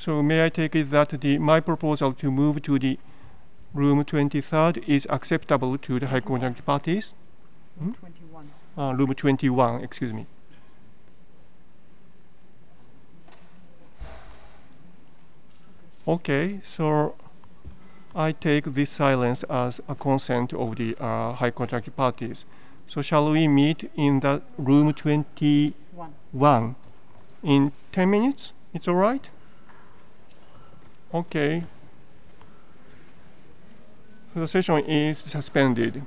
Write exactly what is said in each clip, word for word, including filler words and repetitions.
So may I take it that the my proposal to move to the room twenty-third is acceptable to the high contact parties? Room twenty-one. Uh, room twenty-one, excuse me. Okay, so I take this silence as a consent of the uh, high contact parties. So shall we meet in the room twenty-one One. in ten minutes? It's all right? Okay. So the session is suspended.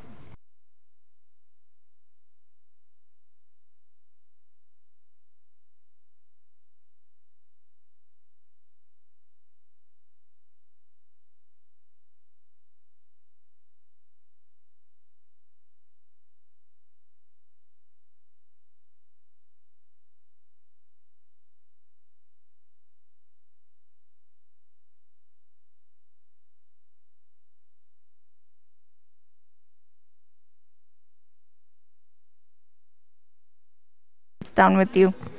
It's down with you.